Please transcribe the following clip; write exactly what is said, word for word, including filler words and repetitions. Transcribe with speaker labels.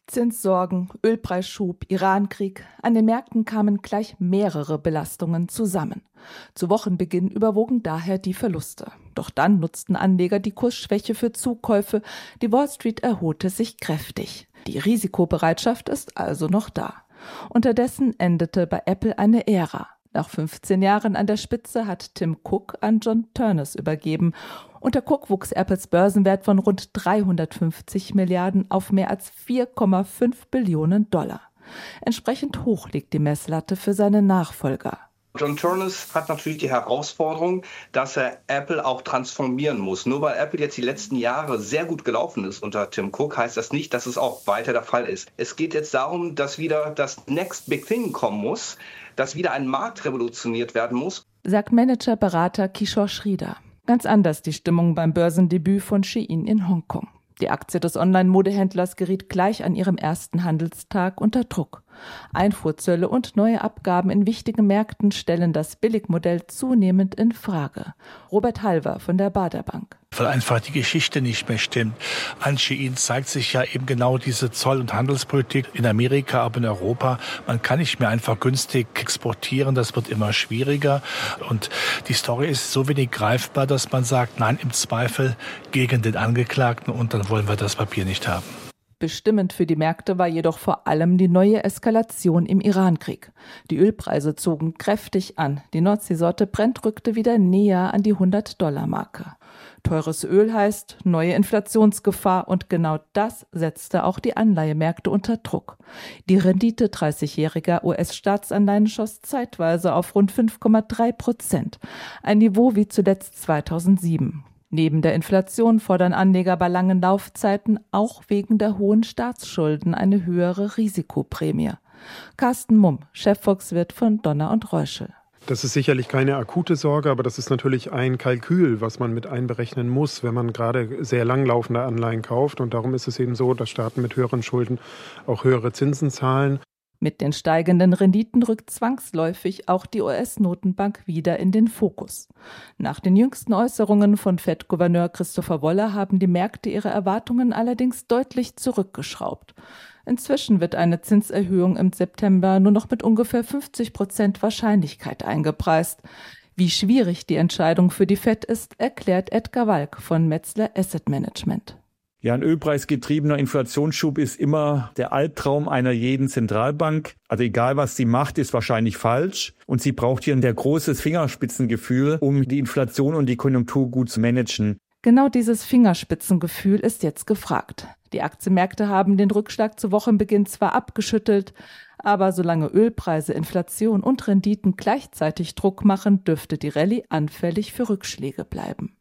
Speaker 1: Zinssorgen, Ölpreisschub, Irankrieg. An den Märkten kamen gleich mehrere Belastungen zusammen. Zu Wochenbeginn überwogen daher die Verluste. Doch dann nutzten Anleger die Kursschwäche für Zukäufe. Die Wall Street erholte sich kräftig. Die Risikobereitschaft ist also noch da. Unterdessen endete bei Apple eine Ära. Nach fünfzehn Jahren an der Spitze hat Tim Cook an John Ternus übergeben. Unter Cook wuchs Apples Börsenwert von rund dreihundertfünfzig Milliarden auf mehr als vier Komma fünf Billionen Dollar. Entsprechend hoch liegt die Messlatte für seine Nachfolger.
Speaker 2: John Ternus hat natürlich die Herausforderung, dass er Apple auch transformieren muss. Nur weil Apple jetzt die letzten Jahre sehr gut gelaufen ist unter Tim Cook, heißt das nicht, dass es auch weiter der Fall ist. Es geht jetzt darum, dass wieder das Next Big Thing kommen muss, dass wieder ein Markt revolutioniert werden muss,
Speaker 1: sagt Manager-Berater Kishore Sridhar. Ganz anders die Stimmung beim Börsendebüt von Shein in Hongkong. Die Aktie des Online-Modehändlers geriet gleich an ihrem ersten Handelstag unter Druck. Einfuhrzölle und neue Abgaben in wichtigen Märkten stellen das Billigmodell zunehmend in Frage. Robert Halver von der Baader Bank.
Speaker 3: Weil einfach die Geschichte nicht mehr stimmt. An Shein zeigt sich ja eben genau diese Zoll- und Handelspolitik in Amerika, aber in Europa. Man kann nicht mehr einfach günstig exportieren, das wird immer schwieriger. Und die Story ist so wenig greifbar, dass man sagt, nein, im Zweifel gegen den Angeklagten und dann wollen wir das Papier nicht haben.
Speaker 1: Bestimmend für die Märkte war jedoch vor allem die neue Eskalation im Irankrieg. Die Ölpreise zogen kräftig an. Die Nordseesorte Brent rückte wieder näher an die hundert-Dollar-Marke. Teures Öl heißt neue Inflationsgefahr und genau das setzte auch die Anleihemärkte unter Druck. Die Rendite dreißigjähriger U S-Staatsanleihen schoss zeitweise auf rund fünf Komma drei Prozent, ein Niveau wie zuletzt zweitausendsieben. Neben der Inflation fordern Anleger bei langen Laufzeiten auch wegen der hohen Staatsschulden eine höhere Risikoprämie. Carsten Mumm, Chefvolkswirt von Donner und Reuschel.
Speaker 4: Das ist sicherlich keine akute Sorge, aber das ist natürlich ein Kalkül, was man mit einberechnen muss, wenn man gerade sehr langlaufende Anleihen kauft. Und darum ist es eben so, dass Staaten mit höheren Schulden auch höhere Zinsen zahlen.
Speaker 1: Mit den steigenden Renditen rückt zwangsläufig auch die U S-Notenbank wieder in den Fokus. Nach den jüngsten Äußerungen von Fed-Gouverneur Christopher Waller haben die Märkte ihre Erwartungen allerdings deutlich zurückgeschraubt. Inzwischen wird eine Zinserhöhung im September nur noch mit ungefähr fünfzig Prozent Wahrscheinlichkeit eingepreist. Wie schwierig die Entscheidung für die Fed ist, erklärt Edgar Walk von Metzler Asset Management.
Speaker 5: Ja, ein ölpreisgetriebener Inflationsschub ist immer der Albtraum einer jeden Zentralbank. Also egal, was sie macht, ist wahrscheinlich falsch. Und sie braucht hier ein sehr großes Fingerspitzengefühl, um die Inflation und die Konjunktur gut zu managen.
Speaker 1: Genau dieses Fingerspitzengefühl ist jetzt gefragt. Die Aktienmärkte haben den Rückschlag zu Wochenbeginn zwar abgeschüttelt, aber solange Ölpreise, Inflation und Renditen gleichzeitig Druck machen, dürfte die Rallye anfällig für Rückschläge bleiben.